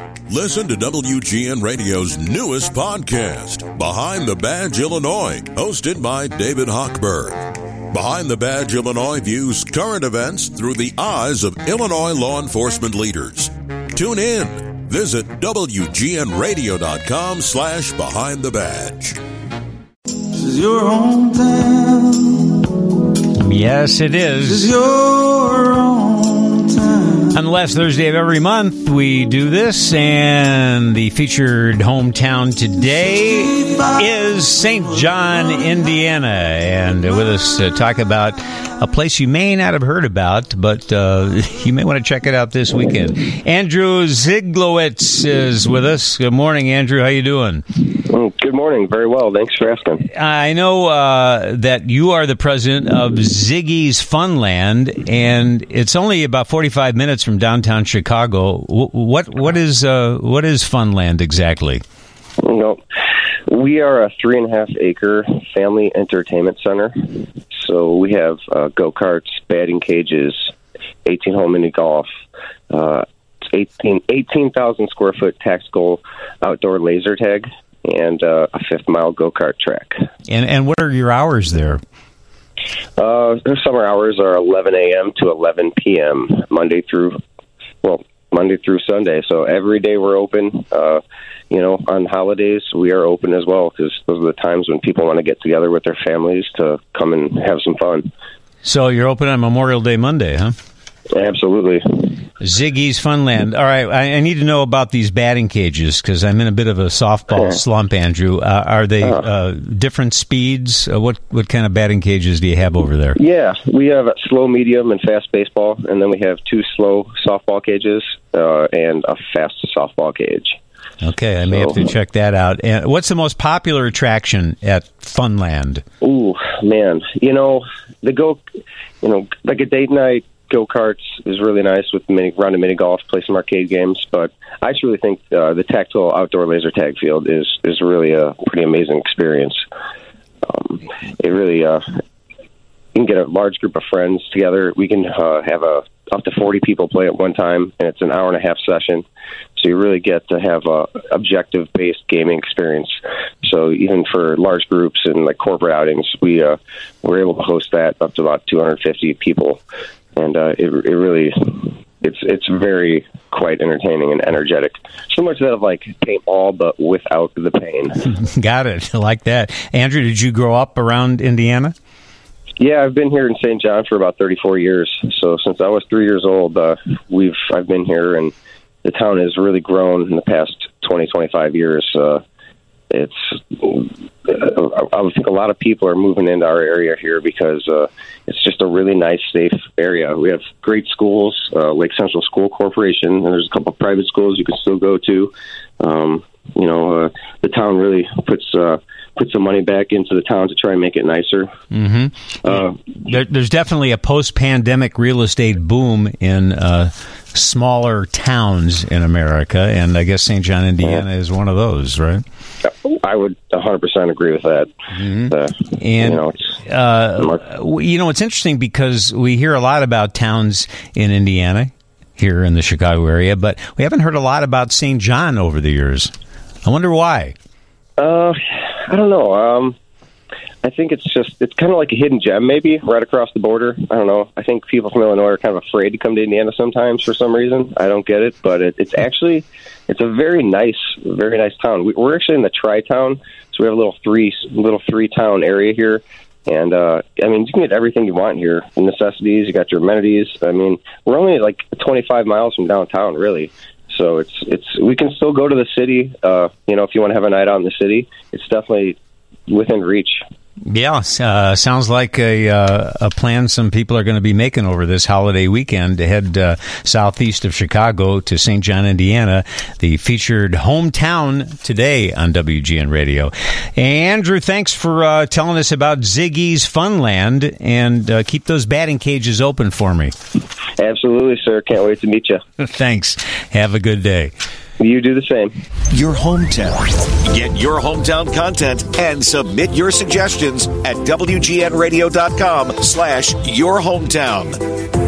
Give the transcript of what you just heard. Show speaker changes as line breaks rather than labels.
Listen to WGN Radio's newest podcast, Behind the Badge Illinois, hosted by David Hochberg. Behind the Badge Illinois views current events through the eyes of Illinois law enforcement leaders. Tune in. Visit WGNRadio.com/Behind the Badge.
This is your hometown.
Yes, it is.
This is your hometown.
On the last Thursday of every month, we do this, and the featured hometown today is St. John, Indiana. And with us to talk about a place you may not have heard about, but you may want to check it out this weekend. Andrew Ziglowitz is with us. Good morning, Andrew. How you doing?
Good morning. Very well. Thanks for asking.
I know that you are the president of Ziggy's Funland, and it's only about 45 minutes from downtown Chicago. What is Funland exactly?
We are a 3.5-acre family entertainment center. So we have go-karts, batting cages, 18-hole mini golf, 18,000 square foot tactical outdoor laser tag, and a 5th-mile go-kart track.
And what are your hours there?
Their summer hours are 11 a.m. to 11 p.m. Monday through Sunday. So every day we're open. On holidays we are open as well, because those are the times when people want to get together with their families to come and have some fun.
So you're open on Memorial Day Monday, huh?
Absolutely.
Ziggy's Funland. All right, I need to know about these batting cages, because I'm in a bit of a softball slump, Andrew. Are they different speeds? What kind of batting cages do you have over there?
Yeah, we have a slow, medium, and fast baseball, and then we have 2 slow softball cages and a fast softball cage.
Okay, I may have to check that out. And what's the most popular attraction at Funland?
Ooh, man. Like a date night, go-karts is really nice with round of mini golf, play some arcade games. But I truly think the tactile outdoor laser tag field is really a pretty amazing experience. It really, you can get a large group of friends together. We can have up to 40 people play at one time, and it's an hour-and-a-half session. So you really get to have a objective-based gaming experience. So even for large groups and like corporate outings, we're able to host that up to about 250 people, and it's very quite entertaining and energetic. Similar to that of like paintball, but without the pain.
Got it. I like that. Andrew, did you grow up around Indiana?
Yeah, I've been here in St. John for about 34 years. So since I was 3 years old, I've been here, and the town has really grown in the past 20, 25 years. I would think a lot of people are moving into our area here because it's just a really nice, safe area. We have great schools, Lake Central School Corporation, and there's a couple of private schools you can still go to. The town really puts some money back into the town to try and make it nicer.
Mm-hmm. There's definitely a post-pandemic real estate boom in smaller towns in America, and I guess St. John, Indiana is one of those, right?
I would 100% agree with that.
Mm-hmm. It's interesting because we hear a lot about towns in Indiana here in the Chicago area, but we haven't heard a lot about St. John over the years. I wonder why.
I don't know. I think it's kind of like a hidden gem, maybe, right across the border. I don't know. I think people from Illinois are kind of afraid to come to Indiana sometimes for some reason. I don't get it, but it's a very nice town. We're actually in the Tri-Town, so we have a little three-town area here. And, you can get everything you want here. The necessities, you got your amenities. We're only like 25 miles from downtown, really. So we can still go to the city, if you want to have a night out in the city. It's definitely within reach.
Yeah, sounds like a plan some people are going to be making over this holiday weekend to head southeast of Chicago to St. John, Indiana, the featured hometown today on WGN Radio. Andrew, thanks for telling us about Ziggy's Funland, and keep those batting cages open for me.
Absolutely, sir. Can't wait to meet you.
Thanks. Have a good day.
You do the same.
Your hometown. Get your hometown content and submit your suggestions at WGNradio.com/yourhometown.